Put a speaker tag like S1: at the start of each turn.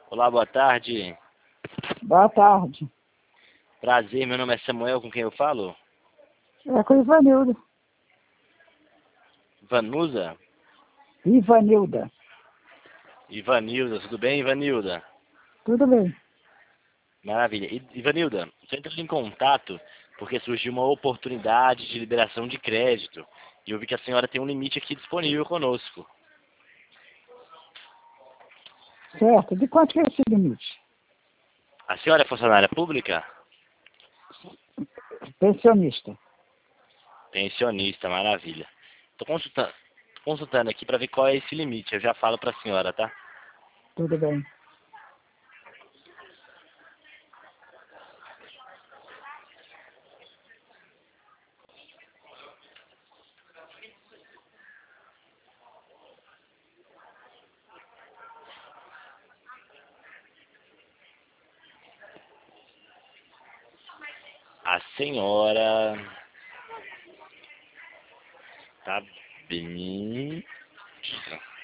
S1: Olá, boa tarde.
S2: Boa tarde.
S1: Prazer, meu nome é Samuel, com quem eu falo?
S2: É com Ivanilda.
S1: Vanusa?
S2: Ivanilda.
S1: Ivanilda, tudo bem, Ivanilda?
S2: Tudo bem.
S1: Maravilha. Ivanilda, estou entrando em contato porque surgiu uma oportunidade de liberação de crédito e eu vi que a senhora tem um limite aqui disponível conosco.
S2: Certo. De quanto que é esse limite?
S1: A senhora é funcionária pública?
S2: Pensionista.
S1: Pensionista, maravilha. Estou consultando aqui para ver qual é esse limite. Eu já falo para a senhora, tá?
S2: Tudo bem.
S1: A senhora tá bem.